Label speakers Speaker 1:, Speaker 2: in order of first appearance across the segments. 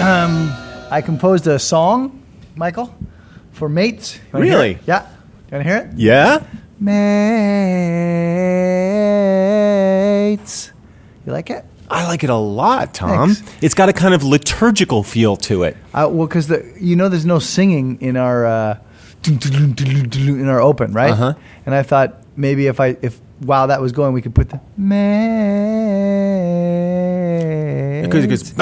Speaker 1: I composed a song, Michael, for Mates.
Speaker 2: Really?
Speaker 1: Yeah. You want to hear it?
Speaker 2: Yeah?
Speaker 1: Mates. You like it?
Speaker 2: I like it a lot, Tom.
Speaker 1: Thanks.
Speaker 2: It's got a kind of liturgical feel to it.
Speaker 1: Well, because there's no singing in our open, right?
Speaker 2: Uh-huh.
Speaker 1: And I thought maybe if while that was going, we could put the Mates.
Speaker 2: Because it goes...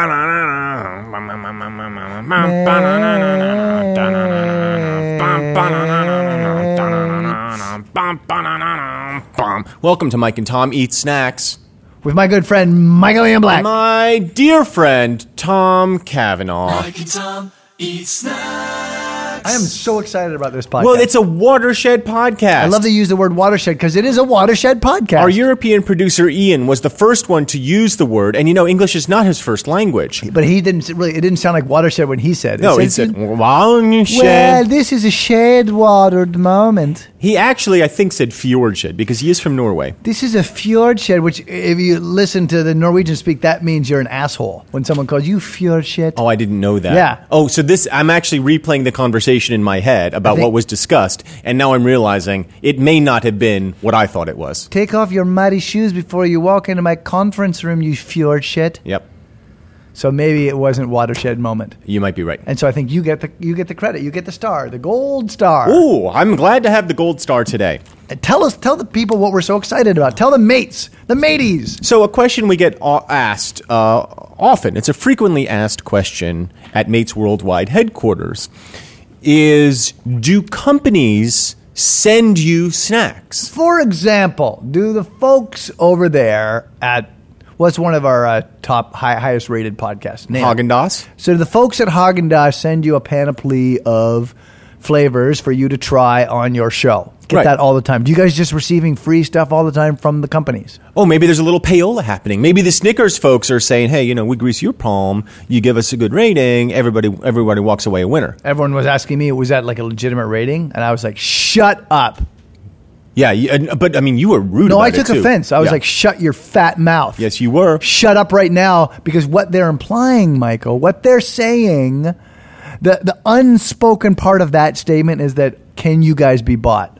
Speaker 2: Welcome to Mike and Tom Eat Snacks.
Speaker 1: With my good friend, Michael Ian Black.
Speaker 2: My dear friend, Tom Cavanaugh.
Speaker 3: Mike and Tom Eat Snacks.
Speaker 1: I am so excited about this podcast.
Speaker 2: Well, it's a watershed podcast.
Speaker 1: I love to use the word watershed because it is a watershed podcast.
Speaker 2: Our European producer, Ian, was the first one to use the word. And, English is not his first language.
Speaker 1: But he didn't really, it didn't sound like watershed when he said it.
Speaker 2: No, he said, watershed.
Speaker 1: Well, this is a shade-watered moment.
Speaker 2: He actually, I think, said fjordshed because he is from Norway.
Speaker 1: This is a fjordshed, which if you listen to the Norwegian speak, that means you're an asshole when someone calls you fjordshed.
Speaker 2: Oh, I didn't know that.
Speaker 1: Yeah.
Speaker 2: Oh, so I'm actually replaying the conversation in my head about what was discussed, and now I'm realizing it may not have been what I thought it was.
Speaker 1: Take off your muddy shoes before you walk into my conference room, you fjordshed.
Speaker 2: Yep.
Speaker 1: So maybe it wasn't watershed moment.
Speaker 2: You might be right.
Speaker 1: And so I think you get the credit. You get the star, the gold star.
Speaker 2: Ooh, I'm glad to have the gold star today.
Speaker 1: And tell the people what we're so excited about. Tell the mates, the mateys.
Speaker 2: So a question we get asked often, it's a frequently asked question at Mates Worldwide headquarters, is do companies send you snacks?
Speaker 1: For example, do the folks over there at what's one of our top highest rated podcasts?
Speaker 2: Haagen-Dazs?
Speaker 1: So do the folks at Haagen-Dazs send you a panoply of flavors for you to try on your show? Get that all the time. Do you guys just receiving free stuff all the time from the companies?
Speaker 2: Oh, maybe there's a little payola happening. Maybe the Snickers folks are saying, hey, we grease your palm, you give us a good rating, everybody walks away a winner.
Speaker 1: Everyone was asking me, was that like a legitimate rating? And I was like, shut up.
Speaker 2: Yeah, but you were rude about it,
Speaker 1: No, I took offense. I was like, shut your fat mouth.
Speaker 2: Yes, you were.
Speaker 1: Shut up right now, because what they're implying, Michael, what they're saying, the unspoken part of that statement is that, can you guys be bought?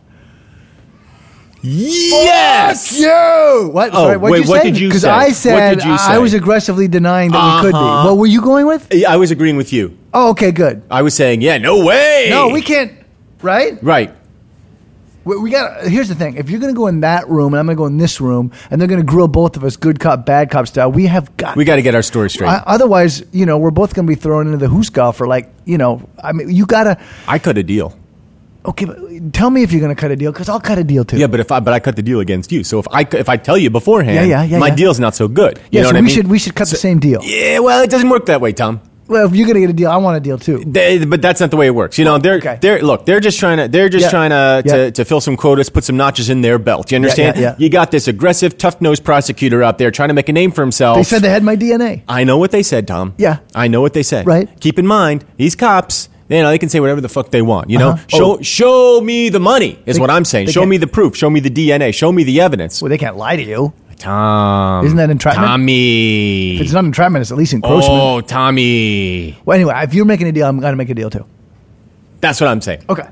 Speaker 2: Yes!
Speaker 1: Fuck you! What? Sorry,
Speaker 2: wait,
Speaker 1: you say?
Speaker 2: what did you say?
Speaker 1: Because I said,
Speaker 2: What did you say?
Speaker 1: I was aggressively denying that we could be. What were you going with?
Speaker 2: I was agreeing with you.
Speaker 1: Oh, okay, good.
Speaker 2: I was saying, yeah, no way!
Speaker 1: No, we can't, right?
Speaker 2: Right.
Speaker 1: We got. Here's the thing: if you're going to go in that room, and I'm going to go in this room, and they're going to grill both of us, good cop, bad cop style, we got
Speaker 2: to get our story straight.
Speaker 1: Otherwise, we're both going to be thrown into the hoosgow for you got to.
Speaker 2: I cut a deal.
Speaker 1: Okay, but tell me if you're going to cut a deal, because I'll cut a deal too.
Speaker 2: Yeah, but I cut the deal against you. So if I tell you beforehand, my deal's not so good. You know what I mean?
Speaker 1: We should cut the same deal.
Speaker 2: Yeah, well, it doesn't work that way, Tom.
Speaker 1: Well, if you're going to get a deal, I want a deal too.
Speaker 2: But that's not the way it works. They're just trying to fill some quotas, put some notches in their belt. You understand?
Speaker 1: Yeah.
Speaker 2: You got this aggressive, tough-nosed prosecutor out there trying to make a name for himself.
Speaker 1: They said they had my DNA.
Speaker 2: I know what they said, Tom.
Speaker 1: Yeah.
Speaker 2: I know what they said.
Speaker 1: Right.
Speaker 2: Keep in mind, these cops, they can say whatever the fuck they want.
Speaker 1: Uh-huh.
Speaker 2: Show me the money is what I'm saying. Show me the proof. Show me the DNA. Show me the evidence.
Speaker 1: Well, they can't lie to you.
Speaker 2: Tom.
Speaker 1: Isn't that entrapment?
Speaker 2: Tommy.
Speaker 1: If it's not entrapment, it's at least encroachment.
Speaker 2: Oh, Tommy.
Speaker 1: Well, anyway, if you're making a deal, I'm going to make a deal too.
Speaker 2: That's what I'm saying.
Speaker 1: Okay.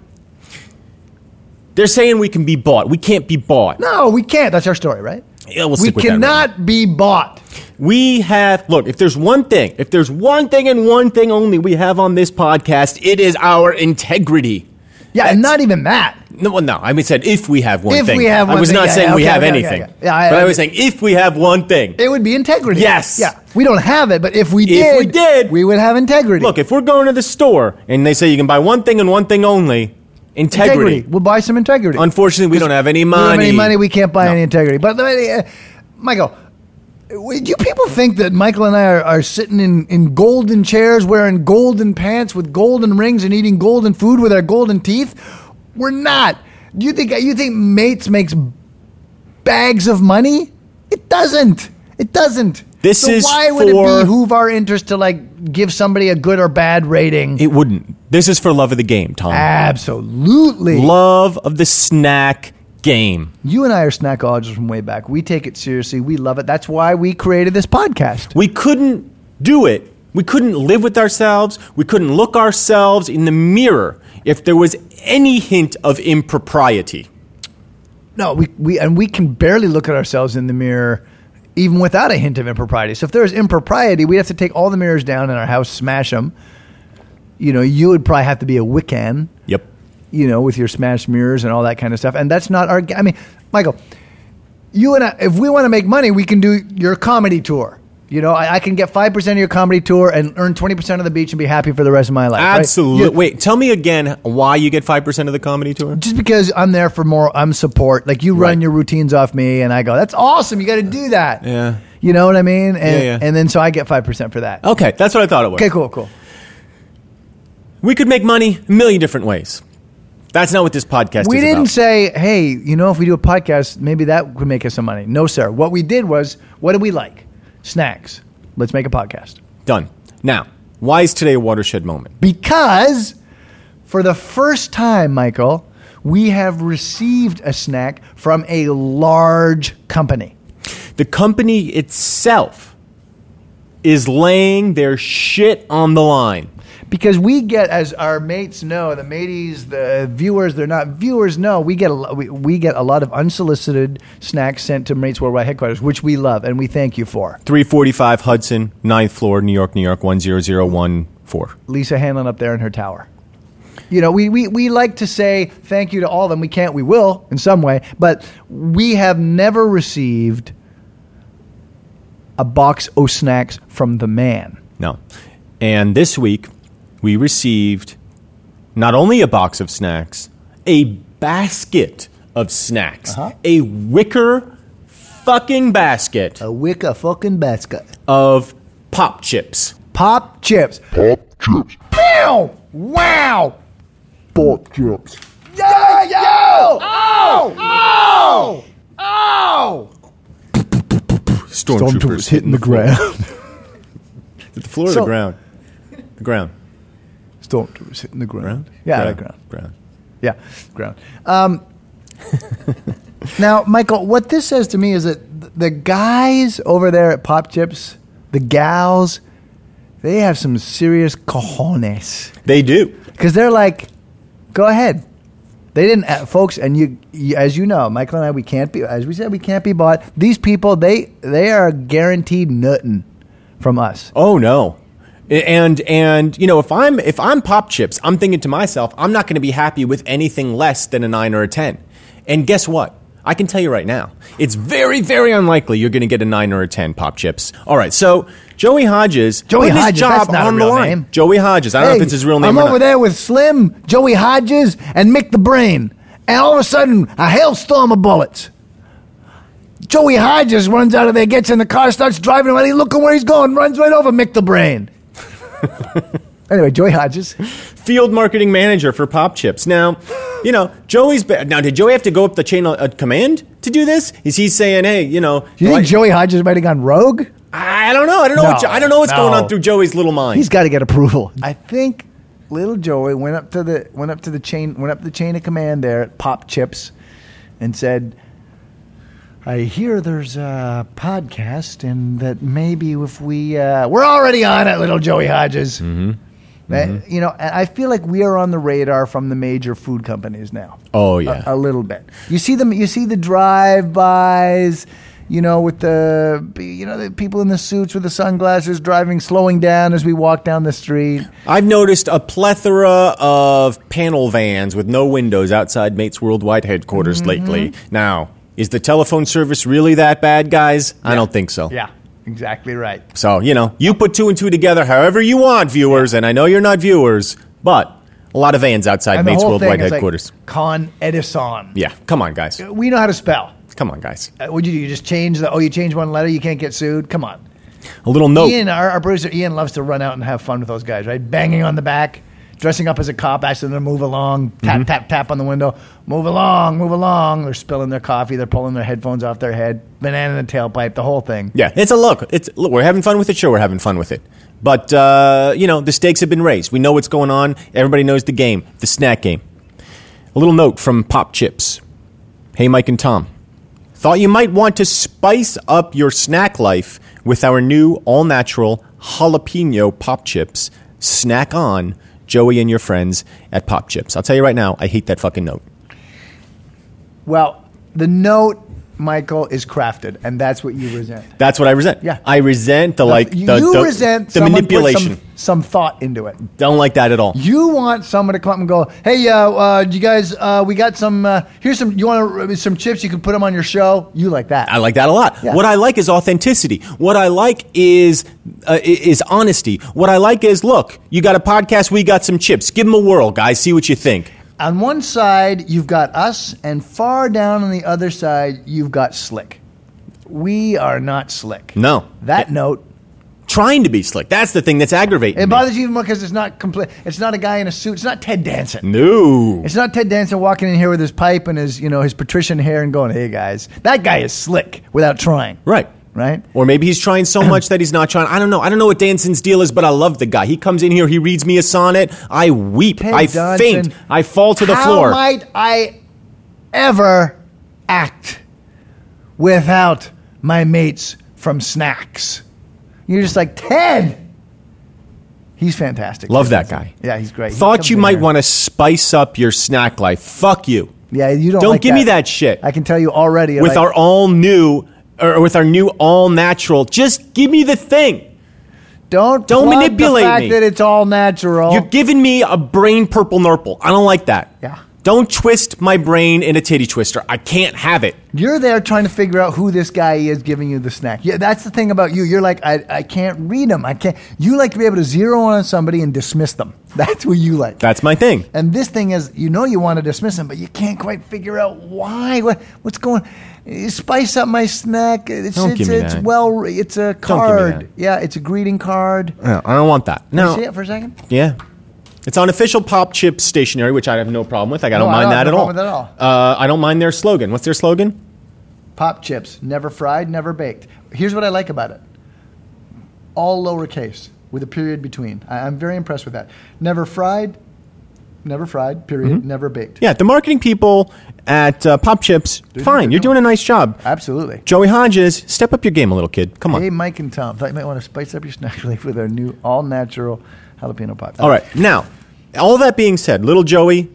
Speaker 2: They're saying we can be bought. We can't be bought.
Speaker 1: No, we can't. That's our story, right?
Speaker 2: Yeah, we'll stick with that.
Speaker 1: We cannot be bought.
Speaker 2: We have, look, if there's one thing and one thing only we have on this podcast, it is our integrity.
Speaker 1: Yeah, and not even that.
Speaker 2: No, I said if we have one thing.
Speaker 1: If we have one
Speaker 2: I was
Speaker 1: thing,
Speaker 2: not saying we have
Speaker 1: okay,
Speaker 2: anything.
Speaker 1: but
Speaker 2: I was saying if we have one thing.
Speaker 1: It would be integrity.
Speaker 2: Yes.
Speaker 1: Yeah. We don't have it, but if we did, we would have integrity.
Speaker 2: Look, if we're going to the store and they say you can buy one thing and one thing only, integrity.
Speaker 1: We'll buy some integrity.
Speaker 2: Unfortunately, we don't have any money.
Speaker 1: We don't have any money. We can't buy any integrity. But, Michael, do you people think that Michael and I are sitting in golden chairs, wearing golden pants with golden rings and eating golden food with our golden teeth? We're not. Do you think Mates makes bags of money? It doesn't. Why would it behoove our interest to give somebody a good or bad rating?
Speaker 2: It wouldn't. This is for love of the game, Tom.
Speaker 1: Absolutely.
Speaker 2: Love of the snack game.
Speaker 1: You and I are snackologists from way back. We take it seriously. We love it. That's why we created this podcast.
Speaker 2: We couldn't do it We couldn't live with ourselves. We couldn't look ourselves in the mirror if there was any hint of impropriety.
Speaker 1: No, we can barely look at ourselves in the mirror even without a hint of impropriety. So if there's impropriety, we'd have to take all the mirrors down in our house, smash them. You know, you would probably have to be a Wiccan.
Speaker 2: Yep.
Speaker 1: You know, with your smashed mirrors and all that kind of stuff. And that's not our... I mean, Michael, you and I, if we want to make money, we can do your comedy tour. You know, I can get 5% of your comedy tour and earn 20% of the beach and be happy for the rest of my life.
Speaker 2: Absolutely.
Speaker 1: Right?
Speaker 2: Wait, tell me again why you get 5% of the comedy tour?
Speaker 1: Just because I'm there for more, I'm support. Like you run your routines off me and I go, that's awesome. You got to do that.
Speaker 2: Yeah.
Speaker 1: You know what I mean? And,
Speaker 2: yeah.
Speaker 1: and then so I get 5% for that.
Speaker 2: Okay, that's what I thought it was.
Speaker 1: Okay, cool.
Speaker 2: We could make money a million different ways. That's not what this podcast is
Speaker 1: We didn't
Speaker 2: about.
Speaker 1: say, hey, you know, if we do a podcast, maybe that could make us some money. No, sir. What we did was, what do we like? Snacks. Let's make a podcast.
Speaker 2: Done. Now, why is today a watershed moment?
Speaker 1: Because for the first time, Michael, we have received a snack from a large company.
Speaker 2: The company itself is laying their shit on the line.
Speaker 1: Because we get, as our mates know, the mateys, the viewers, they're not viewers, no, we get a lot of unsolicited snacks sent to Mates Worldwide headquarters, which we love and we thank you for.
Speaker 2: 345 Hudson, 9th floor, New York, 10014.
Speaker 1: Lisa Hanlon up there in her tower. You know, we like to say thank you to all of them. We can't, we will in some way, but we have never received a box of snacks from the man.
Speaker 2: No. And this week, we received not only a box of snacks, a basket of snacks. A wicker fucking basket.
Speaker 1: A wicker fucking basket.
Speaker 2: Of Pop Chips.
Speaker 1: Pop Chips.
Speaker 4: Pop Chips.
Speaker 1: Meow! Wow!
Speaker 4: Pop Chips.
Speaker 1: Yo! Oh!
Speaker 2: Stormtroopers
Speaker 1: hitting the ground.
Speaker 2: Is it the floor or the ground? The ground.
Speaker 1: Stormtroopers hitting the ground.
Speaker 2: Ground?
Speaker 1: Yeah, ground.
Speaker 2: Ground.
Speaker 1: Yeah, ground. Now, Michael, what this says to me is that the guys over there at Pop Chips, the gals, they have some serious cojones.
Speaker 2: They do.
Speaker 1: Because they're like, go ahead. They didn't, folks, and you, as you know, Michael and I, we can't be, as we said, we can't be bought. These people, they are guaranteed nothing from us.
Speaker 2: Oh, no. And you know, if I'm Pop Chips, I'm thinking to myself, I'm not going to be happy with anything less than a 9 or a 10. And guess what? I can tell you right now, it's very, very unlikely you're going to get a 9 or a 10, Pop Chips. All right, so Joey Hodges put his job
Speaker 1: that's not
Speaker 2: on
Speaker 1: a
Speaker 2: the
Speaker 1: real
Speaker 2: line.
Speaker 1: name.
Speaker 2: Joey Hodges. I don't know if it's his real name
Speaker 1: I'm
Speaker 2: or
Speaker 1: over
Speaker 2: not.
Speaker 1: there with Slim, Joey Hodges, and Mick the Brain. And all of a sudden, a hailstorm of bullets. Joey Hodges runs out of there, gets in the car, starts driving away, looking where he's going, runs right over Mick the Brain. Anyway, Joey Hodges.
Speaker 2: Field marketing manager for Pop Chips. Now, you know, now, did Joey have to go up the chain of command to do this? Is he saying, hey, you know...
Speaker 1: Do you think Joey Hodges might have gone rogue?
Speaker 2: I don't know. I don't know what's going on through Joey's little mind.
Speaker 1: He's got to get approval. I think little Joey went up the chain of command there at Pop Chips and said, I hear there's a podcast and that maybe if we're already on it, little Joey Hodges. Mm-hmm. You know, I feel like we are on the radar from the major food companies now.
Speaker 2: Oh yeah,
Speaker 1: a little bit. You see the drive-bys, you know, with the people in the suits with the sunglasses driving, slowing down as we walk down the street.
Speaker 2: I've noticed a plethora of panel vans with no windows outside Mates Worldwide headquarters lately. Now, is the telephone service really that bad, guys? Yeah. I don't think so.
Speaker 1: Yeah, exactly right.
Speaker 2: So, you know, you put 2 and 2 together however you want, viewers, and I know you're not viewers, but a lot of vans outside Mates Worldwide headquarters.
Speaker 1: Like Con Edison.
Speaker 2: Yeah, come on, guys.
Speaker 1: We know how to spell.
Speaker 2: Come on, guys.
Speaker 1: What'd you do? You just change you change one letter, you can't get sued? Come on.
Speaker 2: A little note.
Speaker 1: Ian, our producer, Ian loves to run out and have fun with those guys, right? Banging on the back, dressing up as a cop, asking them to move along, tap, tap, tap on the window. Move along. They're spilling their coffee. They're pulling their headphones off their head. Banana in the tailpipe, the whole thing.
Speaker 2: Yeah, look, we're having fun with it. Sure, we're having fun with it. But, you know, the stakes have been raised. We know what's going on. Everybody knows the game, the snack game. A little note from Pop Chips. Hey, Mike and Tom. Thought you might want to spice up your snack life with our new all-natural jalapeno Pop Chips. Snack on, Joey and your friends at Pop Chips. I'll tell you right now, I hate that fucking note.
Speaker 1: Well, the note, Michael, is crafted, and that's what you resent.
Speaker 2: That's what I resent.
Speaker 1: Yeah.
Speaker 2: I resent the
Speaker 1: resent
Speaker 2: the manipulation.
Speaker 1: Put some thought into it.
Speaker 2: Don't like that at all.
Speaker 1: You want someone to come up and go, hey, you guys, we got some, here's some, you want some chips, you can put them on your show? You like that.
Speaker 2: I like that a lot.
Speaker 1: Yeah.
Speaker 2: What I like is authenticity. What I like is honesty. What I like is, look, you got a podcast, we got some chips. Give them a whirl, guys. See what you think.
Speaker 1: On one side, you've got us, and far down on the other side, you've got Slick. We are not Slick.
Speaker 2: No.
Speaker 1: That note.
Speaker 2: Trying to be slick. That's the thing that's aggravating
Speaker 1: It
Speaker 2: me.
Speaker 1: bothers you even more because it's not complete. It's not a guy in a suit. It's not Ted Danson.
Speaker 2: No.
Speaker 1: It's not Ted Danson walking in here with his pipe and his patrician hair and going, "Hey guys." That guy is slick without trying.
Speaker 2: Right.
Speaker 1: Right?
Speaker 2: Or maybe he's trying so much that he's not trying. I don't know. I don't know what Danson's deal is, but I love the guy. He comes in here, he reads me a sonnet. I weep.
Speaker 1: Ted
Speaker 2: I
Speaker 1: Danson,
Speaker 2: faint. I fall to the floor.
Speaker 1: How might I ever act without my mates from Snacks? You're just like, Ted! He's fantastic.
Speaker 2: Love that guy.
Speaker 1: Yeah, he's great. He
Speaker 2: Thought
Speaker 1: comes
Speaker 2: you
Speaker 1: in
Speaker 2: might
Speaker 1: here.
Speaker 2: want to spice up your snack life. Fuck you.
Speaker 1: Yeah, you don't
Speaker 2: Don't
Speaker 1: like
Speaker 2: give me that shit.
Speaker 1: I can tell you already.
Speaker 2: With our new all natural, just give me the thing.
Speaker 1: Don't
Speaker 2: Don't
Speaker 1: plug
Speaker 2: manipulate
Speaker 1: the fact
Speaker 2: me.
Speaker 1: that it's all natural.
Speaker 2: You're giving me a brain purple nurple. I don't like that.
Speaker 1: Yeah.
Speaker 2: Don't twist my brain in a titty twister. I can't have it.
Speaker 1: You're there trying to figure out who this guy is giving you the snack. Yeah, that's the thing about you. You're like, I can't read them. I can't. You like to be able to zero in on somebody and dismiss them. That's what you like.
Speaker 2: That's my thing.
Speaker 1: And this thing is, you want to dismiss them, but you can't quite figure out why. What's going? Spice up my snack. It's a card. Yeah, it's a greeting card.
Speaker 2: No, I don't want that.
Speaker 1: Can
Speaker 2: No.
Speaker 1: you see it for a second?
Speaker 2: Yeah. It's on official Pop Chip stationery, which I have no problem with. I don't
Speaker 1: No, I
Speaker 2: mind
Speaker 1: don't
Speaker 2: that
Speaker 1: have
Speaker 2: at
Speaker 1: no
Speaker 2: all.
Speaker 1: problem with that at all.
Speaker 2: I don't mind their slogan. What's their slogan?
Speaker 1: Pop chips, never fried, never baked. Here's what I like about it. All lowercase with a period between. I'm very impressed with that. Never fried, period, never baked.
Speaker 2: Yeah, the marketing people at Pop Chips, fine. You're doing a nice job.
Speaker 1: Absolutely.
Speaker 2: Joey Hodges, step up your game a little, kid. Come on.
Speaker 1: Hey, Mike and Tom, thought you might want to spice up your snack life with our new all-natural jalapeno pop.
Speaker 2: All right. Now, all that being said, little Joey,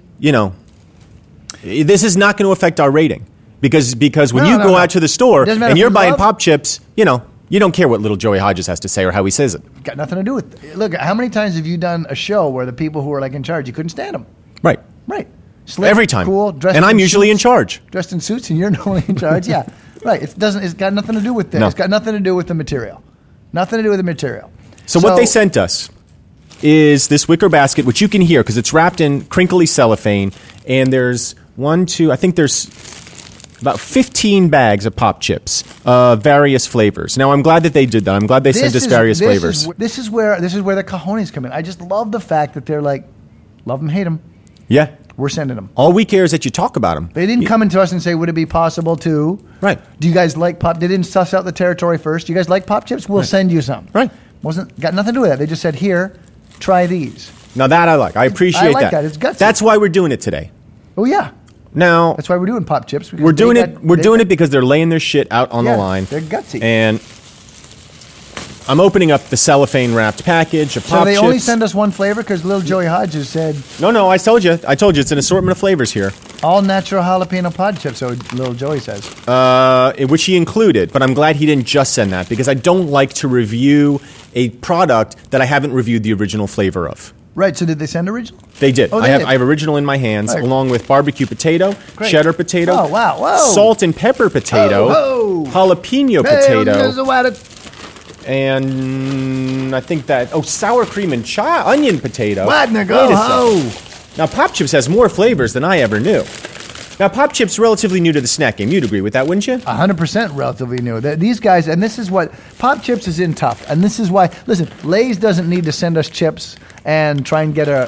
Speaker 2: this is not going to affect our rating because when you go out to the store
Speaker 1: Doesn't matter
Speaker 2: and
Speaker 1: if
Speaker 2: you're
Speaker 1: you
Speaker 2: buying
Speaker 1: love-
Speaker 2: Pop Chips, you don't care what little Joey Hodges has to say or how he says it.
Speaker 1: Got nothing to do with it. Look, how many times have you done a show where the people who are like in charge, you couldn't stand them?
Speaker 2: Right.
Speaker 1: Right. Slick,
Speaker 2: Every time.
Speaker 1: cool, dressed
Speaker 2: And I'm
Speaker 1: in
Speaker 2: usually in
Speaker 1: suits.
Speaker 2: charge.
Speaker 1: Dressed in suits, and you're normally in charge. Yeah, right. It's got nothing to do with this.
Speaker 2: No.
Speaker 1: It's got nothing to do with the material. Nothing to do with the material.
Speaker 2: So what they sent us is this wicker basket, which you can hear because it's wrapped in crinkly cellophane, and there's I think there's about 15 bags of Pop Chips, various flavors. Now, I'm glad that they did that. I'm glad they sent us various flavors.
Speaker 1: This is where the cojones come in. I just love the fact that they're like, love them, hate them.
Speaker 2: Yeah.
Speaker 1: We're sending them.
Speaker 2: All we care is that you talk about them.
Speaker 1: They didn't come into us and say, would it be possible to?
Speaker 2: Right.
Speaker 1: Do you guys like Pop? They didn't suss out the territory first. Do you guys like Pop Chips? We'll send you some.
Speaker 2: Right.
Speaker 1: Got nothing to do with that. They just said, here, try these.
Speaker 2: Now, that I like. I appreciate
Speaker 1: I like that. It's gutsy.
Speaker 2: That's why we're doing it today.
Speaker 1: Oh, yeah.
Speaker 2: Now,
Speaker 1: That's why we're doing Pop Chips. because
Speaker 2: we're doing
Speaker 1: they
Speaker 2: it. We're doing it because they're laying their shit out on
Speaker 1: Yeah,
Speaker 2: the line.
Speaker 1: they're gutsy.
Speaker 2: And I'm opening up the cellophane wrapped package of
Speaker 1: So
Speaker 2: Pop
Speaker 1: they
Speaker 2: Chips.
Speaker 1: only send us one flavor because little Joey Hodges said
Speaker 2: No, I told you. It's an assortment of flavors here,
Speaker 1: all natural jalapeno pod chips. So little Joey says.
Speaker 2: which he included. But I'm glad he didn't just send that because I don't like to review a product that I haven't reviewed the original flavor of.
Speaker 1: Right. So did they send original?
Speaker 2: They did.
Speaker 1: Oh,
Speaker 2: I
Speaker 1: did.
Speaker 2: have original in my hands,
Speaker 1: Right.
Speaker 2: along with barbecue potato,
Speaker 1: Great.
Speaker 2: cheddar potato,
Speaker 1: Oh, wow. Whoa.
Speaker 2: salt and pepper potato,
Speaker 1: Oh,
Speaker 2: jalapeno
Speaker 1: Hey,
Speaker 2: potato,
Speaker 1: there's a water-
Speaker 2: and I think sour cream and onion potato.
Speaker 1: What, nigga?
Speaker 2: Wait a
Speaker 1: Oh.
Speaker 2: sec. Now, Pop Chips has more flavors than I ever knew. Now, Pop Chips relatively new to the snack game. You'd agree with that, wouldn't you?
Speaker 1: 100% relatively new. These guys, and this is what Pop Chips is in tough, and this is why. Listen, Lay's doesn't need to send us chips and try and get a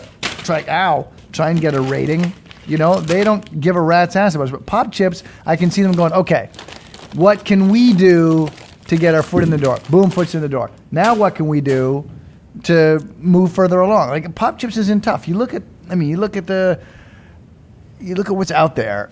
Speaker 1: rating. They don't give a rat's ass about us. But Pop Chips, I can see them going, okay, what can we do to get our foot in the door? Boom, foot's in the door. Now, what can we do to move further along? Like Pop Chips is in tough. You look at what's out there.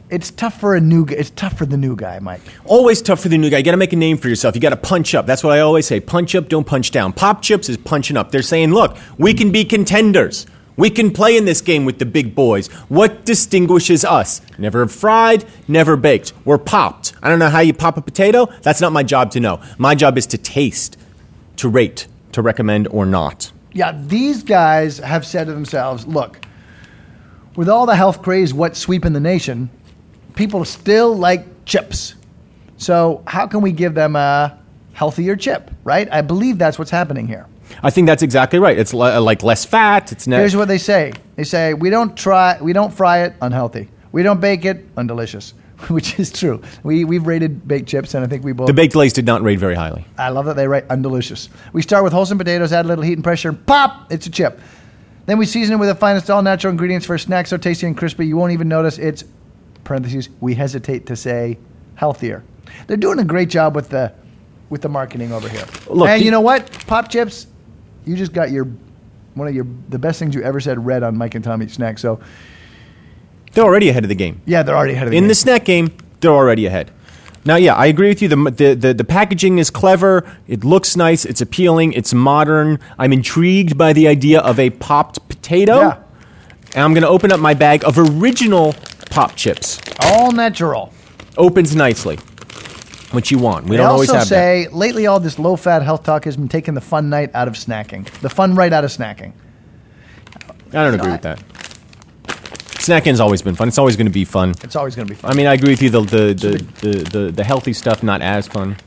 Speaker 1: it's tough for a new. It's tough for the new guy, Mike.
Speaker 2: Always tough for the new guy. You got to make a name for yourself. You got to punch up. That's what I always say. Punch up, don't punch down. Pop Chips is punching up. They're saying, look, we can be contenders. We can play in this game with the big boys. What distinguishes us? Never fried, never baked. We're popped. I don't know how you pop a potato. That's not my job to know. My job is to taste, to rate, to recommend or not.
Speaker 1: Yeah, these guys have said to themselves, look, with all the health craze, what's sweeping the nation, people still like chips. So how can we give them a healthier chip, right? I believe that's what's happening here.
Speaker 2: I think that's exactly right. It's like less fat. It's
Speaker 1: Here's what they say. They say, we don't fry it, unhealthy. We don't bake it, undelicious. Which is true. We've rated baked chips, and I think we both...
Speaker 2: The baked Lays did not rate very highly.
Speaker 1: I love that they rate undelicious. We start with wholesome potatoes, add a little heat and pressure, and pop, it's a chip. Then we season it with the finest all-natural ingredients for a snack so tasty and crispy you won't even notice it's, parentheses, we hesitate to say, healthier. They're doing a great job with the marketing over here.
Speaker 2: Look,
Speaker 1: and you know what? Pop Chips, you just got the best things you ever said read on Mike and Tommy Snack. So
Speaker 2: they're already ahead of the game.
Speaker 1: yeah, they're already ahead of the game.
Speaker 2: In the snack game, they're already ahead. Now, yeah, I agree with you. The packaging is clever. It looks nice. It's appealing. It's modern. I'm intrigued by the idea of a popped potato.
Speaker 1: Yeah.
Speaker 2: And I'm going to open up my bag of original Pop Chips.
Speaker 1: All natural.
Speaker 2: Opens nicely. What you want. We
Speaker 1: They
Speaker 2: don't always
Speaker 1: also
Speaker 2: have
Speaker 1: say, lately all this low-fat health talk has been taking the fun night out of snacking. The fun right out of snacking.
Speaker 2: that. I don't agree with that. Snacking's always been fun. It's always going to be fun.
Speaker 1: It's always going to be fun.
Speaker 2: I mean, I agree with you. The healthy stuff not as fun.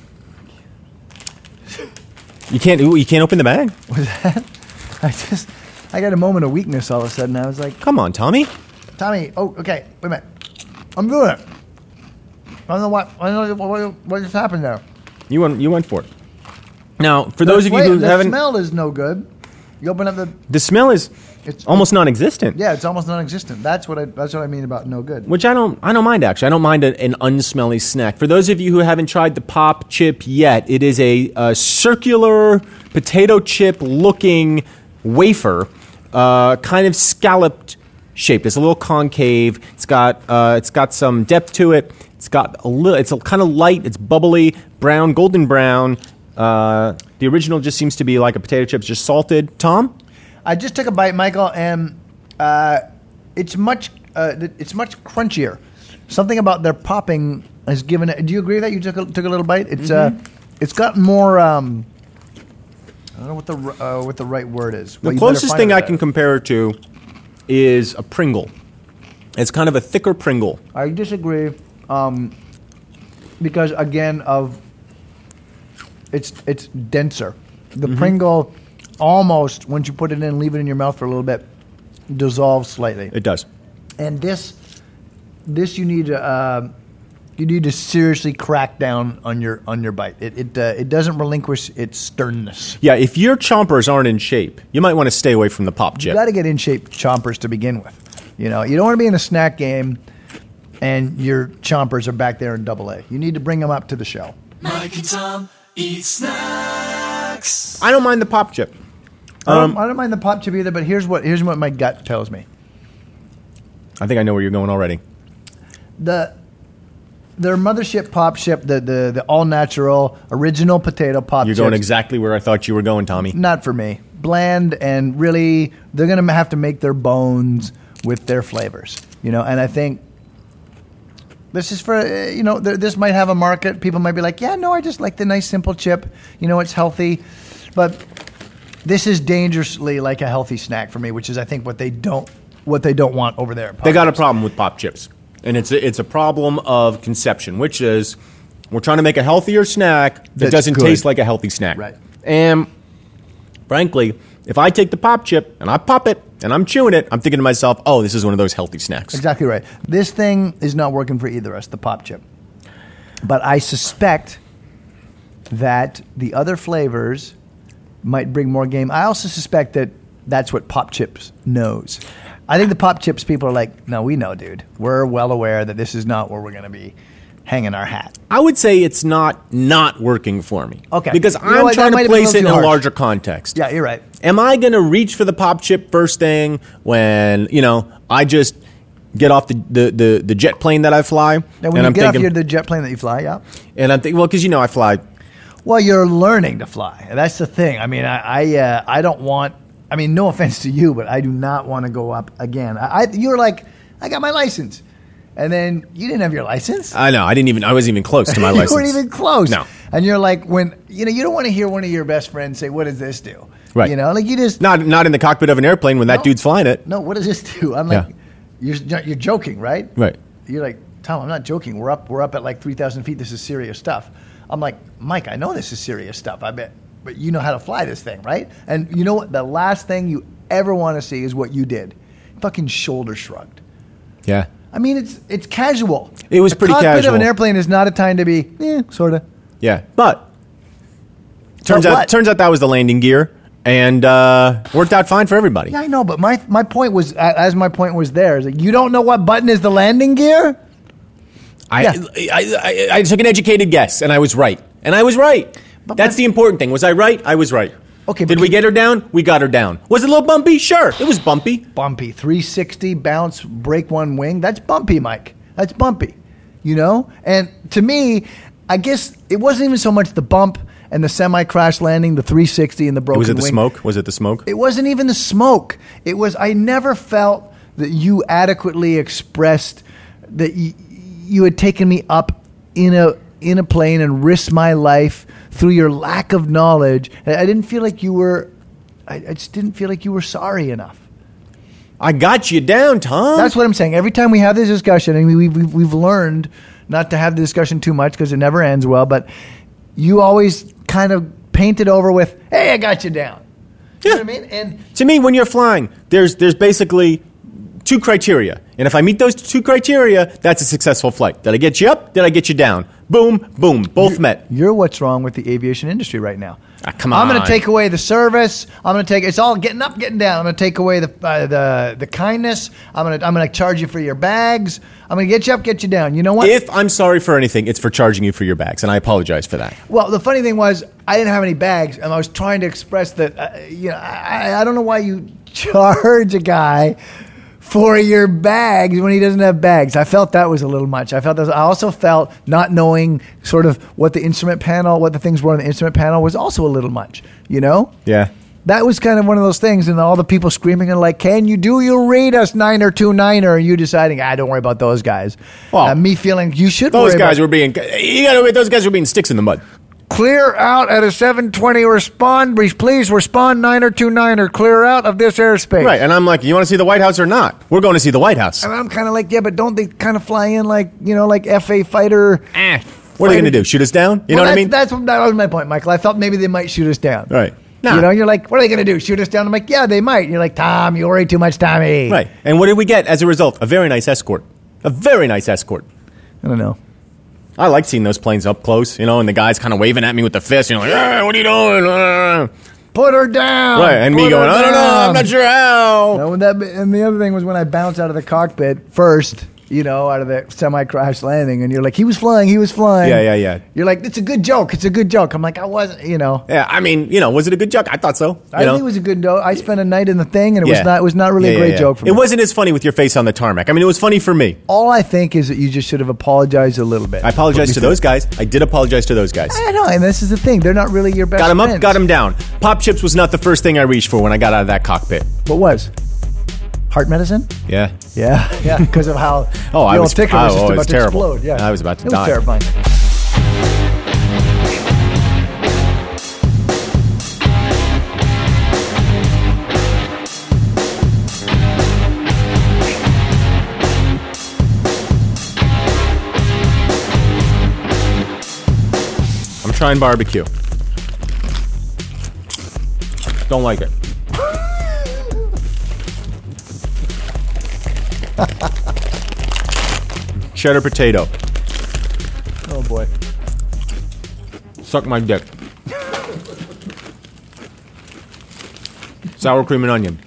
Speaker 2: You can't open the bag.
Speaker 1: I got a moment of weakness all of a sudden. I was like,
Speaker 2: Come on, Tommy.
Speaker 1: Tommy, okay, wait a minute. I'm doing it. I don't know what just happened there.
Speaker 2: You went for it. Now, for those of you who
Speaker 1: the
Speaker 2: haven't,
Speaker 1: smell is no good. You open up
Speaker 2: the smell is almost non-existent.
Speaker 1: yeah, it's almost non-existent. That's what I mean about no good.
Speaker 2: Which I don't mind actually. I don't mind an unsmelly snack. For those of you who haven't tried the Pop Chip yet, it is a circular potato chip looking wafer, kind of scalloped shaped. It's a little concave. It's got some depth to it. It's got a little. It's kind of light. It's bubbly, brown, golden brown. The original just seems to be like a potato chip, just salted. Tom?
Speaker 1: I just took a bite, Michael, and it's much crunchier. Something about their popping has given it. Do you agree with that? You took a little bite. It's got more. I don't know what the right word is.
Speaker 2: The closest thing I can compare it to is a Pringle. It's kind of a thicker Pringle.
Speaker 1: I disagree, because again it's denser. The Pringle almost, once you put it in, leave it in your mouth for a little bit, dissolves slightly.
Speaker 2: It does.
Speaker 1: And this you need to seriously crack down on your bite. It doesn't relinquish its sternness.
Speaker 2: Yeah, if your chompers aren't in shape, you might want to stay away from the Pop Chip.
Speaker 1: You got to get in shape chompers to begin with. You know, you don't want to be in a snack game and your chompers are back there in AA. You need to bring them up to the show.
Speaker 3: Mike and Tom eat snacks.
Speaker 2: I don't mind the Pop Chip.
Speaker 1: I don't mind the Pop Chip either, but here's what my gut tells me.
Speaker 2: I think I know where you're going already.
Speaker 1: Their mothership Pop Chip, the all natural original potato Pop
Speaker 2: You're
Speaker 1: Chips.
Speaker 2: going exactly where I thought you were going, Tommy.
Speaker 1: Not for me. Bland, and really they're going to have to make their bones with their flavors. You know, and I think this is for, this might have a market. People might be like, yeah, no, I just like the nice simple chip. You know, it's healthy. But this is dangerously like a healthy snack for me, which is I think what they don't want over there.
Speaker 2: They got a problem with Pop Chips. And it's a problem of conception, which is we're trying to make a healthier snack that
Speaker 1: That's
Speaker 2: doesn't
Speaker 1: good.
Speaker 2: taste like a healthy snack.
Speaker 1: Right.
Speaker 2: And frankly, if I take the Pop Chip and I pop it and I'm chewing it, I'm thinking to myself, oh, this is one of those healthy snacks.
Speaker 1: Exactly right. This thing is not working for either of us, the Pop Chip. But I suspect that the other flavors might bring more game. I also suspect that that's what Pop Chips knows. I think the Pop Chips people are like, no, we know, dude. We're well aware that this is not where we're going to be hanging our hat.
Speaker 2: I would say it's not working for me.
Speaker 1: Okay.
Speaker 2: Because
Speaker 1: You know
Speaker 2: I'm
Speaker 1: what,
Speaker 2: trying
Speaker 1: that might
Speaker 2: to
Speaker 1: have been a
Speaker 2: place it in
Speaker 1: little
Speaker 2: a
Speaker 1: too harsh.
Speaker 2: larger context.
Speaker 1: Yeah, you're right.
Speaker 2: Am I going to reach for the Pop Chip first thing when, I just get off the jet plane that I fly.
Speaker 1: Now, when
Speaker 2: and
Speaker 1: you
Speaker 2: I'm
Speaker 1: get
Speaker 2: thinking,
Speaker 1: off the jet plane that you fly, yeah.
Speaker 2: and I'm thinking, well, because I fly.
Speaker 1: Well, you're learning to fly. That's the thing. I mean, I don't want. I mean, no offense to you, but I do not want to go up again. You're like, I got my license, and then you didn't have your license.
Speaker 2: I know. I wasn't even close to my license.
Speaker 1: You weren't even close.
Speaker 2: No.
Speaker 1: And you're like, when you don't want to hear one of your best friends say, "What does this do?"
Speaker 2: Right.
Speaker 1: Like you just
Speaker 2: not in the cockpit of an airplane when that dude's flying it.
Speaker 1: No, what does this do? I'm like, you're joking, right?
Speaker 2: Right.
Speaker 1: You're like, Tom, I'm not joking. We're up at like 3,000 feet. This is serious stuff. I'm like, Mike, I know this is serious stuff. I bet, but you know how to fly this thing, right? And you know what? The last thing you ever want to see is what you did. Fucking shoulder shrugged.
Speaker 2: Yeah.
Speaker 1: I mean, it's casual.
Speaker 2: It was pretty
Speaker 1: cockpit
Speaker 2: casual.
Speaker 1: of an airplane is not a time to be, sort of.
Speaker 2: Yeah, but turns out that was the landing gear, and worked out fine for everybody.
Speaker 1: Yeah, I know, but my point was, as my point was there, is like, you don't know what button is the landing gear?
Speaker 2: I took an educated guess, and I was right.
Speaker 1: But
Speaker 2: That's the important thing. Was I right? I was right.
Speaker 1: Okay,
Speaker 2: Did we get her down? We got her down. Was it a little bumpy? Sure, it was bumpy.
Speaker 1: Bumpy. 360, bounce, break one wing. That's bumpy, Mike. That's bumpy. And to me, I guess it wasn't even so much the bump and the semi-crash landing, the 360 and the broken wing.
Speaker 2: Was it the smoke? Was it the smoke?
Speaker 1: It wasn't even the smoke. It was, I never felt that you adequately expressed that you had taken me up in a plane and risked my life through your lack of knowledge. I didn't feel like you were, I just didn't feel like you were sorry enough.
Speaker 2: I got you down, Tom.
Speaker 1: That's what I'm saying. Every time we have this discussion, and we've learned not to have the discussion too much because it never ends well, but you always kind of paint it over with, hey, I got you down. You know what I mean? And
Speaker 2: to me, when you're flying, there's basically two criteria. And if I meet those two criteria, that's a successful flight. Did I get you up? Did I get you down? Boom, boom, both met.
Speaker 1: You're what's wrong with the aviation industry right now.
Speaker 2: Come on.
Speaker 1: I'm going to take away the service. It's all getting up, getting down. I'm going to take away the kindness. I'm going to charge you for your bags. I'm going to get you up, get you down. You know what?
Speaker 2: If I'm sorry for anything, it's for charging you for your bags, and I apologize for that.
Speaker 1: Well, the funny thing was, I didn't have any bags, and I was trying to express that. I don't know why you charge a guy for your bags when he doesn't have bags. I felt that was a little much. I also felt not knowing sort of what the instrument panel, what the things were on the instrument panel was also a little much,
Speaker 2: Yeah.
Speaker 1: That was kind of one of those things, and all the people screaming and like, can you do your read us 9er, and you deciding, don't worry about those guys.
Speaker 2: Well,
Speaker 1: me feeling you should
Speaker 2: those
Speaker 1: worry
Speaker 2: guys
Speaker 1: about
Speaker 2: those guys were being sticks in the mud.
Speaker 1: Clear out at a 720. Please respond 9er, clear out of this airspace.
Speaker 2: Right, and I'm like, you want to see the White House or not? We're going to see the White House.
Speaker 1: And I'm kind of like, yeah, but don't they kind of fly in like, like FA fighter?
Speaker 2: What are they going to do? Shoot us down? You know what I mean?
Speaker 1: That was my point, Michael. I felt maybe they might shoot us down.
Speaker 2: Right. Nah.
Speaker 1: You're like, what are they going to do? Shoot us down? I'm like, yeah, they might. You're like, Tom, you worry too much, Tommy.
Speaker 2: Right. And what did we get as a result? A very nice escort. A very nice escort.
Speaker 1: I don't know.
Speaker 2: I like seeing those planes up close, and the guys kind of waving at me with the fist, like, hey, what are you doing?
Speaker 1: Put her down.
Speaker 2: Right, and me going, I don't know, I'm not sure how.
Speaker 1: No, and the other thing was when I bounced out of the cockpit first, out of the semi-crash landing, and you're like, he was flying.
Speaker 2: Yeah.
Speaker 1: You're like, it's a good joke. I'm like, I wasn't,
Speaker 2: Yeah, I mean, was it a good joke? I thought so.
Speaker 1: I think it was a good joke. I spent a night in the thing, and it was not really a great joke for me.
Speaker 2: It wasn't as funny with your face on the tarmac. I mean, it was funny for me.
Speaker 1: All I think is that you just should have apologized a little bit.
Speaker 2: I apologize to those guys. I did apologize to those guys.
Speaker 1: I know, and this is the thing. They're not really your best
Speaker 2: friends. Got them
Speaker 1: friends.
Speaker 2: up, got them down. Pop chips was not the first thing I reached for when I got out of that cockpit.
Speaker 1: What was? Heart medicine?
Speaker 2: Yeah.
Speaker 1: Yeah, because of how
Speaker 2: I was
Speaker 1: ticker was just about
Speaker 2: terrible.
Speaker 1: to explode. Yeah,
Speaker 2: I was about to
Speaker 1: die.
Speaker 2: die.
Speaker 1: It was terrifying.
Speaker 2: I'm trying barbecue. Don't like it. Cheddar potato.
Speaker 1: Oh boy.
Speaker 2: Suck my dick. Sour cream and onion.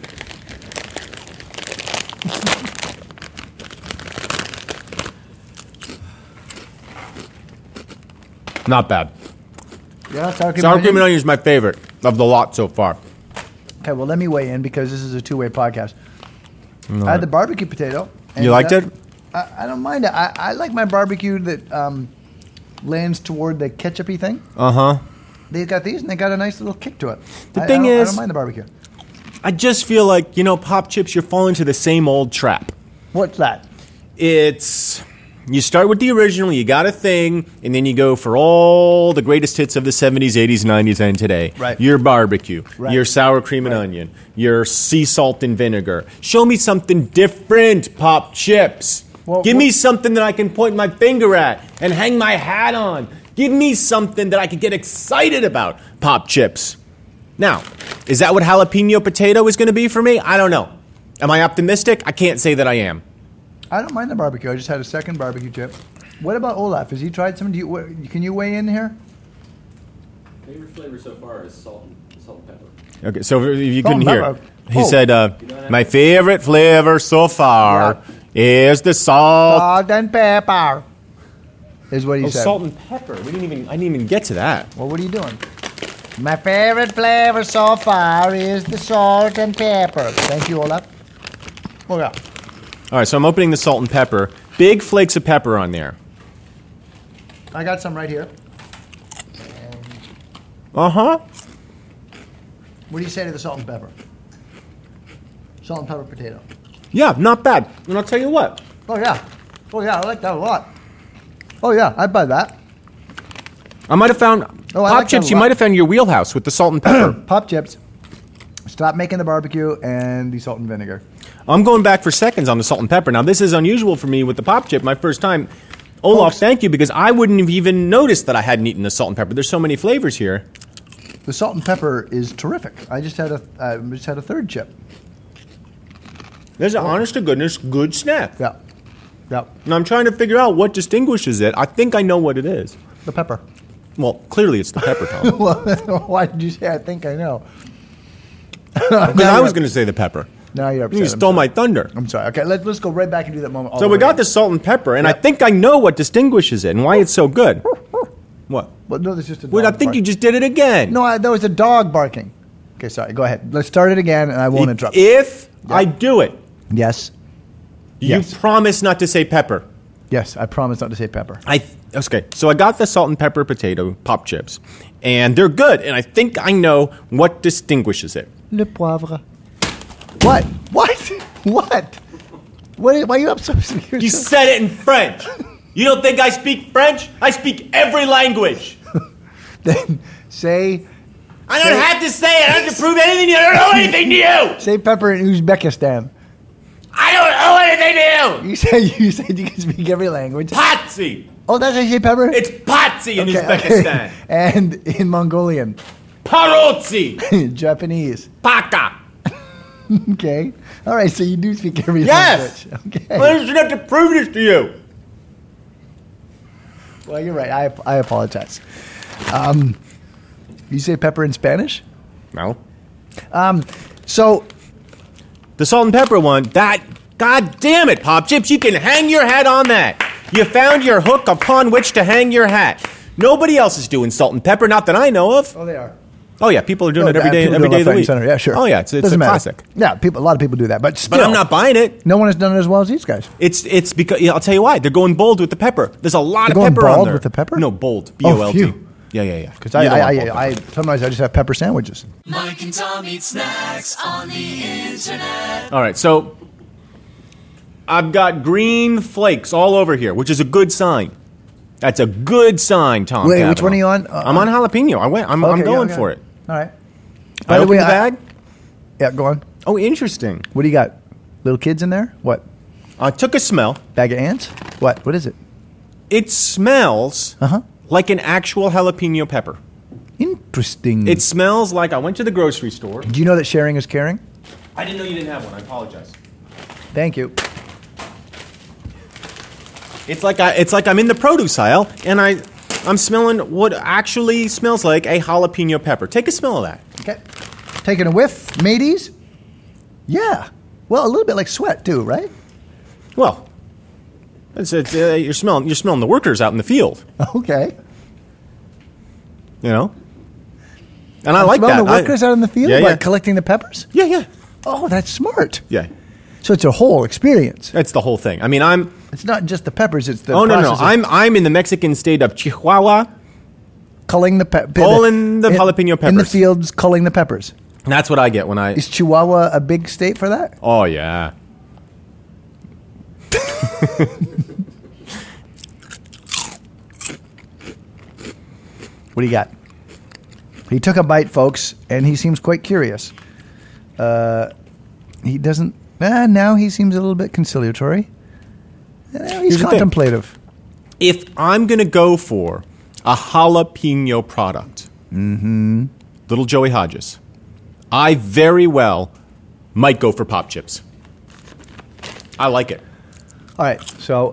Speaker 2: Not bad.
Speaker 1: Yeah, sour cream
Speaker 2: and onion is my favorite of the lot so far.
Speaker 1: Okay, well, let me weigh in because this is a two-way podcast. I had the barbecue potato,
Speaker 2: You liked it?
Speaker 1: I don't mind it. I like my barbecue that lands toward the ketchup-y thing.
Speaker 2: Uh-huh.
Speaker 1: They got these, and they got a nice little kick to it.
Speaker 2: The thing is,
Speaker 1: I don't mind the barbecue.
Speaker 2: I just feel like, Pop Chips, you're falling into the same old trap.
Speaker 1: What's that?
Speaker 2: It's, you start with the original, you got a thing, and then you go for all the greatest hits of the 70s, 80s, 90s, and today.
Speaker 1: Right.
Speaker 2: Your barbecue,
Speaker 1: Right.
Speaker 2: your sour cream and onion, your sea salt and vinegar. Show me something different, Pop Chips.
Speaker 1: Well,
Speaker 2: Give me something that I can point my finger at and hang my hat on. Give me something that I could get excited about, Pop Chips. Now, is that what jalapeno potato is going to be for me? I don't know. Am I optimistic? I can't say that I am.
Speaker 1: I don't mind the barbecue. I just had a second barbecue chip. What about Olaf? Has he tried some? Can you weigh in here?
Speaker 5: Favorite flavor so far is salt and pepper.
Speaker 2: Okay, so if you
Speaker 1: Salt
Speaker 2: couldn't
Speaker 1: and
Speaker 2: hear,
Speaker 1: pepper.
Speaker 2: he
Speaker 1: Oh.
Speaker 2: said, my favorite flavor so far is the salt.
Speaker 1: Salt and pepper. Is what he
Speaker 2: Oh,
Speaker 1: said.
Speaker 2: salt and pepper. I didn't even get to that.
Speaker 1: Well, what are you doing? My favorite flavor so far is the salt and pepper. Thank you, Olaf. Oh, yeah.
Speaker 2: All right, so I'm opening the salt and pepper. Big flakes of pepper on there.
Speaker 1: I got some right here.
Speaker 2: Uh-huh.
Speaker 1: What do you say to the salt and pepper? Salt and pepper potato.
Speaker 2: Yeah, not bad. And I'll tell you what.
Speaker 1: Oh, yeah. Oh, yeah, I like that a lot. Oh, yeah, I'd buy that.
Speaker 2: I might have found,
Speaker 1: Oh, I
Speaker 2: Pop
Speaker 1: like that
Speaker 2: Chips,
Speaker 1: a
Speaker 2: you
Speaker 1: lot.
Speaker 2: might have found your wheelhouse with the salt and pepper.
Speaker 1: Pop chips. Stop making the barbecue and the salt and vinegar.
Speaker 2: I'm going back for seconds on the salt and pepper. Now, this is unusual for me with the Pop Chip, my first time. Olaf,
Speaker 1: Folks.
Speaker 2: thank you, because I wouldn't have even noticed that I hadn't eaten the salt and pepper. There's so many flavors here.
Speaker 1: The salt and pepper is terrific. I just had a third chip.
Speaker 2: There's an honest to goodness good snack.
Speaker 1: Yeah. Yeah.
Speaker 2: And I'm trying to figure out what distinguishes it. I think I know what it is.
Speaker 1: The pepper.
Speaker 2: Well, clearly it's the pepper, Tom.
Speaker 1: Well, why did you say I think I know?
Speaker 2: Because I was going to say the pepper.
Speaker 1: Now you're upset.
Speaker 2: You stole my thunder.
Speaker 1: I'm sorry. Okay, let's go right back into that moment. all
Speaker 2: So
Speaker 1: over
Speaker 2: we got
Speaker 1: again.
Speaker 2: the salt and pepper, and
Speaker 1: Yep.
Speaker 2: I think I know what distinguishes it and why it's so good. What?
Speaker 1: Well, no, there's just a dog
Speaker 2: Wait, I think you just did it again.
Speaker 1: No, there was a dog barking. Okay, sorry. Go ahead. Let's start it again, and I won't interrupt.
Speaker 2: If I do it,
Speaker 1: Yes.
Speaker 2: you
Speaker 1: Yes.
Speaker 2: promise not to say pepper.
Speaker 1: Yes, I promise not to say pepper.
Speaker 2: Okay, so I got the salt and pepper potato Pop Chips, and they're good, and I think I know what distinguishes it.
Speaker 1: Le poivre. What? What? What? Why are you up so?
Speaker 2: You said it in French. You don't think I speak French? I speak every language.
Speaker 1: Then say
Speaker 2: I don't have to say it. I don't have to prove anything to you. I don't know anything to you.
Speaker 1: say pepper in Uzbekistan.
Speaker 2: I don't know anything to you.
Speaker 1: You said you can speak every language.
Speaker 2: Patsy.
Speaker 1: Oh, that's how you say pepper.
Speaker 2: It's Patsy in
Speaker 1: Okay,
Speaker 2: Uzbekistan.
Speaker 1: okay. And in Mongolian,
Speaker 2: Parotsi.
Speaker 1: Japanese.
Speaker 2: Paka.
Speaker 1: Okay. All right. So you do speak every
Speaker 2: Yes.
Speaker 1: language. Okay.
Speaker 2: I shouldn't have to prove this to you.
Speaker 1: Well, you're right. I apologize. You say pepper in Spanish?
Speaker 2: No.
Speaker 1: So
Speaker 2: The salt and pepper one, God damn it, Pop Chips, you can hang your hat on that. You found your hook upon which to hang your hat. Nobody else is doing salt and pepper, not that I know of.
Speaker 1: they are.
Speaker 2: Oh yeah, people are doing it every day
Speaker 1: People do
Speaker 2: of
Speaker 1: left,
Speaker 2: the
Speaker 1: right, and
Speaker 2: week.
Speaker 1: center. Yeah, sure.
Speaker 2: Oh yeah, it's a
Speaker 1: Doesn't matter.
Speaker 2: classic.
Speaker 1: Yeah, a lot of people do that, but still,
Speaker 2: But I'm not buying it.
Speaker 1: No one has done it as well as these guys.
Speaker 2: It's because I'll tell you why. They're going bold with the pepper. There's a lot
Speaker 1: They're
Speaker 2: of
Speaker 1: going
Speaker 2: pepper on
Speaker 1: bald
Speaker 2: there.
Speaker 1: with the pepper?
Speaker 2: No, bold.
Speaker 1: Oh,
Speaker 2: B-O-L-D.
Speaker 1: phew.
Speaker 2: Yeah.
Speaker 1: Because
Speaker 2: You don't want bold
Speaker 1: I
Speaker 2: pepper.
Speaker 1: sometimes I just have pepper sandwiches.
Speaker 3: Mike and Tom eat snacks on the internet.
Speaker 2: All right, so I've got green flakes all over here, which is a good sign. That's a good sign, Tom.
Speaker 1: Wait, which
Speaker 2: Cavanaugh.
Speaker 1: one are you on?
Speaker 2: I'm on jalapeno. I'm
Speaker 1: Okay,
Speaker 2: going
Speaker 1: yeah,
Speaker 2: for it.
Speaker 1: All right.
Speaker 2: I
Speaker 1: the
Speaker 2: opened
Speaker 1: way,
Speaker 2: the bag.
Speaker 1: Yeah, go on.
Speaker 2: Oh, interesting.
Speaker 1: What do you got? Little kids in there? What?
Speaker 2: I took a smell.
Speaker 1: Bag of ants? What? What is it?
Speaker 2: It smells
Speaker 1: Uh-huh.
Speaker 2: like an actual jalapeno pepper.
Speaker 1: Interesting.
Speaker 2: It smells like I went to the grocery store.
Speaker 1: Do you know that sharing is caring?
Speaker 2: I didn't know you didn't have one. I apologize.
Speaker 1: Thank you.
Speaker 2: It's like I'm in the produce aisle and I'm smelling what actually smells like a jalapeno pepper. Take a smell of that.
Speaker 1: Okay. Taking a whiff, mateys? Yeah. Well, a little bit like sweat too, right?
Speaker 2: Well, you're smelling the workers out in the field.
Speaker 1: Okay.
Speaker 2: You know, and I like
Speaker 1: Smell
Speaker 2: that.
Speaker 1: the workers out in the field,
Speaker 2: Yeah,
Speaker 1: what,
Speaker 2: yeah.
Speaker 1: collecting the peppers?
Speaker 2: Yeah.
Speaker 1: Oh, that's smart.
Speaker 2: Yeah.
Speaker 1: So it's a whole experience.
Speaker 2: That's the whole thing. I mean,
Speaker 1: It's not just the peppers. It's the
Speaker 2: no.
Speaker 1: process of
Speaker 2: I'm in the Mexican state of Chihuahua.
Speaker 1: culling the
Speaker 2: Culling the jalapeno
Speaker 1: in the
Speaker 2: peppers.
Speaker 1: fields, culling the peppers.
Speaker 2: That's what I get when I.
Speaker 1: Is Chihuahua a big state for that?
Speaker 2: Oh yeah.
Speaker 1: What do you got? He took a bite, folks, and he seems quite curious. He doesn't. Now he seems a little bit conciliatory. He's
Speaker 2: Here's the thing.
Speaker 1: contemplative.
Speaker 2: If I'm going to go for a jalapeno product, Little Joey Hodges, I very well might go for Pop Chips. I like it.
Speaker 1: All right, so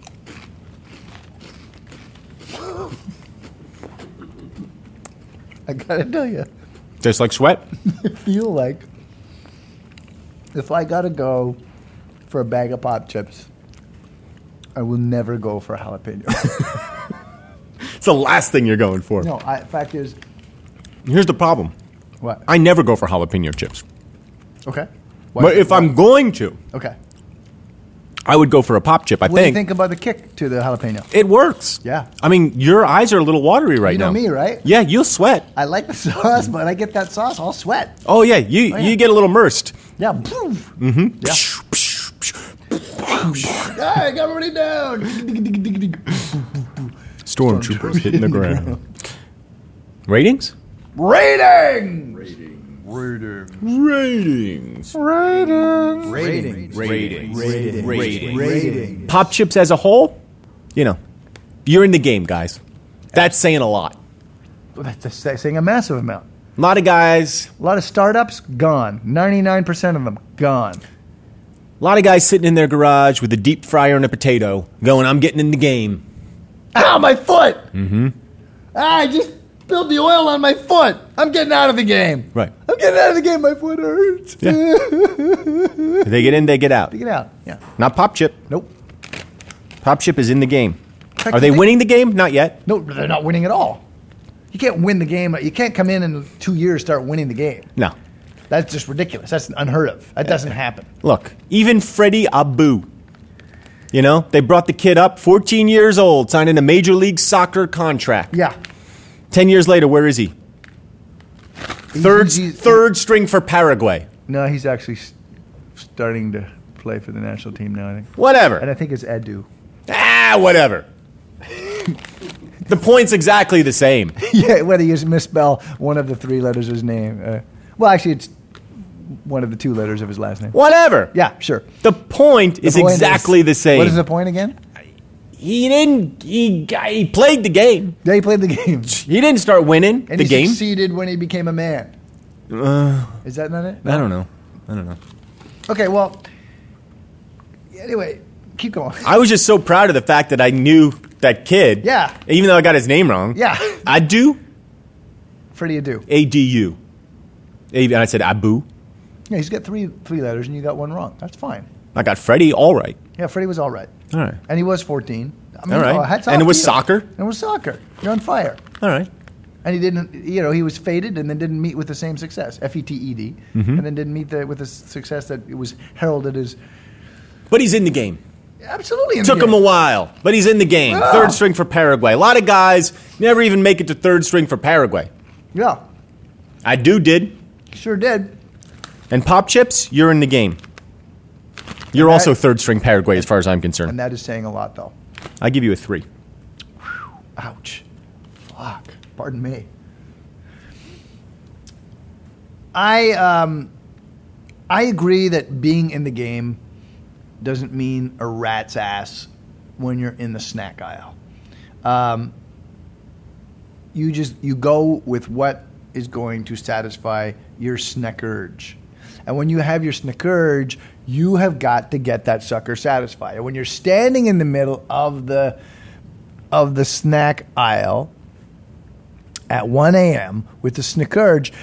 Speaker 1: I gotta tell you,
Speaker 2: Tastes like sweat.
Speaker 1: I feel like if I gotta go for a bag of Pop Chips, I will never go for jalapeno.
Speaker 2: It's the last thing you're going for.
Speaker 1: No, fact is,
Speaker 2: Here's the problem.
Speaker 1: what?
Speaker 2: I never go for jalapeno chips.
Speaker 1: Okay.
Speaker 2: But if I'm going to,
Speaker 1: okay,
Speaker 2: I would go for a Pop Chip, I
Speaker 1: what do you
Speaker 2: think.
Speaker 1: think about the kick to the jalapeno?
Speaker 2: It works.
Speaker 1: Yeah.
Speaker 2: I mean, your eyes are a little watery right
Speaker 1: You
Speaker 2: now.
Speaker 1: know me, right?
Speaker 2: Yeah, you'll sweat.
Speaker 1: I like the sauce, but I get that sauce, I'll sweat.
Speaker 2: Oh, yeah. You get a little immersed.
Speaker 1: Yeah. Mm-hmm. Yeah. All right, got everybody down.
Speaker 2: Stormtroopers hitting the ground. Ratings?
Speaker 1: Rating.
Speaker 2: Rating. Pop Chips as a whole, you're in the game, guys. That's saying a lot.
Speaker 1: That's saying a massive amount.
Speaker 2: A lot of guys,
Speaker 1: A lot of startups gone. 99% of them gone.
Speaker 2: a lot of guys sitting in their garage with a deep fryer and a potato, going, "I'm getting in the game."
Speaker 1: Ow, my foot! Mm-hmm. I just spilled the oil on my foot. I'm getting out of the game.
Speaker 2: Right.
Speaker 1: I'm getting out of the game. My foot hurts.
Speaker 2: If they get in, they get out.
Speaker 1: Get out. Yeah.
Speaker 2: Not Pop Chip.
Speaker 1: Nope.
Speaker 2: Pop Chip is in the game.
Speaker 1: fact,
Speaker 2: Are they
Speaker 1: I think-
Speaker 2: winning the game? Not yet.
Speaker 1: No, they're not winning at all. You can't win the game. You can't come in 2 years start winning the game.
Speaker 2: No.
Speaker 1: That's just ridiculous. That's unheard of. That doesn't happen.
Speaker 2: Look, even Freddie Abu, they brought the kid up, 14 years old, signing a Major League Soccer contract.
Speaker 1: Yeah.
Speaker 2: 10 years later, where is he? Third string for Paraguay.
Speaker 1: No, he's actually starting to play for the national team now, I think.
Speaker 2: Whatever.
Speaker 1: And I think it's Edu.
Speaker 2: Whatever. The point's exactly the same.
Speaker 1: Yeah, whether you misspell one of the 3 letters of his name. Well, actually, it's one of the 2 letters of his last name.
Speaker 2: Whatever.
Speaker 1: Yeah, sure.
Speaker 2: The point is
Speaker 1: The point
Speaker 2: exactly the same.
Speaker 1: What is the point again?
Speaker 2: He didn't. He played the game.
Speaker 1: Yeah, he played the game.
Speaker 2: He didn't start winning
Speaker 1: And
Speaker 2: the
Speaker 1: he
Speaker 2: game.
Speaker 1: succeeded when he became a man. Is that not it?
Speaker 2: I don't know.
Speaker 1: Okay, well, anyway, keep going.
Speaker 2: I was just so proud of the fact that I knew that kid.
Speaker 1: Yeah.
Speaker 2: Even though I got his name wrong.
Speaker 1: Yeah.
Speaker 2: Adu.
Speaker 1: Freddie Adu.
Speaker 2: A-D-U. And I said Abu.
Speaker 1: Yeah, he's got three letters and you got one wrong. That's fine.
Speaker 2: I got Freddie all right.
Speaker 1: Yeah, Freddie was all right.
Speaker 2: All right.
Speaker 1: And he was 14. I mean,
Speaker 2: All right.
Speaker 1: hats
Speaker 2: And
Speaker 1: off
Speaker 2: it was
Speaker 1: to you.
Speaker 2: soccer?
Speaker 1: And it was soccer. You're on fire.
Speaker 2: All right.
Speaker 1: And he didn't, he was faded and then didn't meet with the same success, F-E-T-E-D, and then didn't meet with the success that it was heralded as
Speaker 2: But he's in the game.
Speaker 1: absolutely in
Speaker 2: Took
Speaker 1: the
Speaker 2: him a while, but he's in the game.
Speaker 1: Yeah.
Speaker 2: Third string for Paraguay. A lot of guys never even make it to third string for Paraguay.
Speaker 1: Yeah,
Speaker 2: Adu did.
Speaker 1: sure did.
Speaker 2: And Pop Chips, you're in the game. You're
Speaker 1: And
Speaker 2: also
Speaker 1: that-
Speaker 2: third string Paraguay as far as I'm concerned.
Speaker 1: And that is saying a lot, though.
Speaker 2: I give you a 3.
Speaker 1: Ouch. Fuck. Pardon me. I agree that being in the game doesn't mean a rat's ass when you're in the snack aisle. You go with what is going to satisfy your snack urge. And when you have your snack urge, you have got to get that sucker satisfied. And when you're standing in the middle of the snack aisle at 1 a.m. with the snack urge,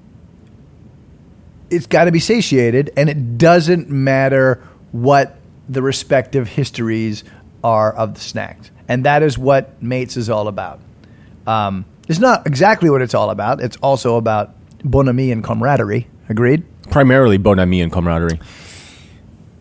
Speaker 1: it's got to be satiated, and it doesn't matter what the respective histories are of the snacks. And that is what Mates is all about. It's not exactly what it's all about. It's also about bonhomie and camaraderie. Agreed?
Speaker 2: Primarily bon ami and camaraderie.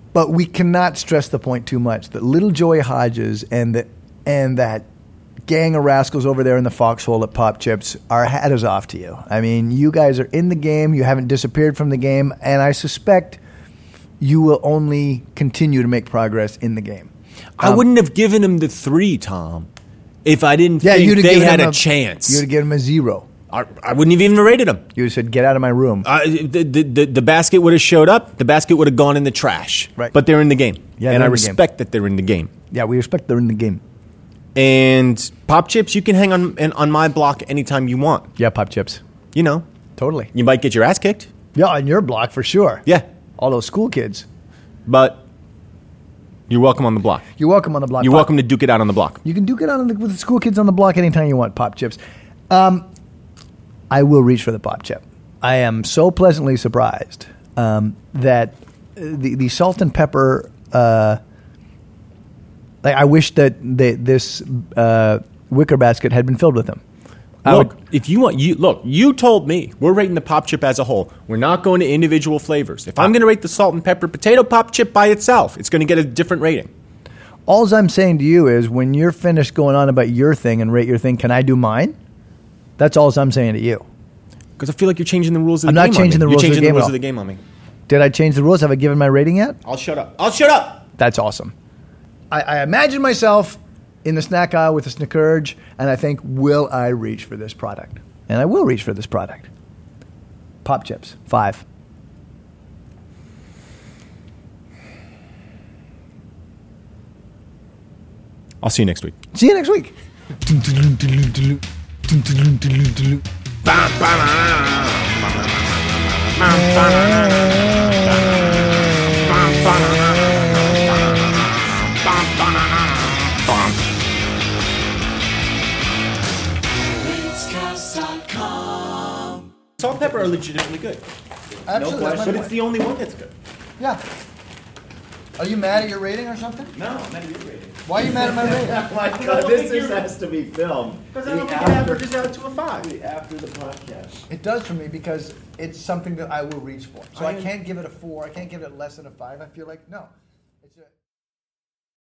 Speaker 1: But we cannot stress the point too much that little Joey Hodges and that gang of rascals over there in the foxhole at Pop Chips, our hat is off to you. I mean, you guys are in the game. You haven't disappeared from the game. And I suspect you will only continue to make progress in the game.
Speaker 2: I wouldn't have given him the 3, Tom, if I didn't think
Speaker 1: you'd have
Speaker 2: they
Speaker 1: given
Speaker 2: had
Speaker 1: him
Speaker 2: a chance.
Speaker 1: You would have given him a 0.
Speaker 2: I wouldn't have even rated him.
Speaker 1: You would have said, get out of my room.
Speaker 2: The basket would have showed up. The basket would have gone in the trash.
Speaker 1: Right.
Speaker 2: But they're in the game.
Speaker 1: Yeah,
Speaker 2: and
Speaker 1: they're
Speaker 2: I
Speaker 1: in the game.
Speaker 2: respect that they're in the game.
Speaker 1: Yeah, we respect they're in the game.
Speaker 2: And Pop Chips, you can hang on my block anytime you want.
Speaker 1: Yeah, Pop Chips.
Speaker 2: You know.
Speaker 1: Totally.
Speaker 2: You might get your ass kicked.
Speaker 1: Yeah, on your block for sure.
Speaker 2: Yeah.
Speaker 1: All those school kids.
Speaker 2: But you're welcome on the block.
Speaker 1: You're welcome on the block.
Speaker 2: You're welcome to duke it out on the block.
Speaker 1: You can duke it out with the school kids on the block anytime you want, Pop Chips. I will reach for the Pop Chip. I am so pleasantly surprised that the salt and pepper. I wish that this wicker basket had been filled with them.
Speaker 2: If you want, you told me we're rating the Pop Chip as a whole. We're not going to individual flavors. If I'm going to rate the salt and pepper potato Pop Chip by itself, it's going to get a different rating.
Speaker 1: All I'm saying to you is when you're finished going on about your thing and rate your thing, can I do mine? That's all I'm saying to you.
Speaker 2: Because I feel like you're changing the rules of the game.
Speaker 1: I'm not changing the rules of the game.
Speaker 2: You're changing the rules of the game on me.
Speaker 1: Did I change the rules? Have I given my rating yet?
Speaker 2: I'll shut up.
Speaker 1: That's awesome. I imagine myself in the snack aisle with a Snickerge, and I think, will I reach for this product? And I will reach for this product. Pop Chips, 5.
Speaker 2: I'll see you next week.
Speaker 1: See you next week.
Speaker 2: Salt and pepper are legitimately good.
Speaker 1: Absolutely.
Speaker 2: No question. But it's the only one that's good.
Speaker 1: Yeah. Are you mad at your rating or something?
Speaker 2: No, I'm not even rating.
Speaker 1: Why are you mad at my rating?
Speaker 6: My God, this has to be filmed.
Speaker 2: Because I don't think it averages out to a 5.
Speaker 6: After the podcast.
Speaker 1: It does for me because it's something that I will reach for. So I can't give it a 4. I can't give it less than a 5. I feel like, no.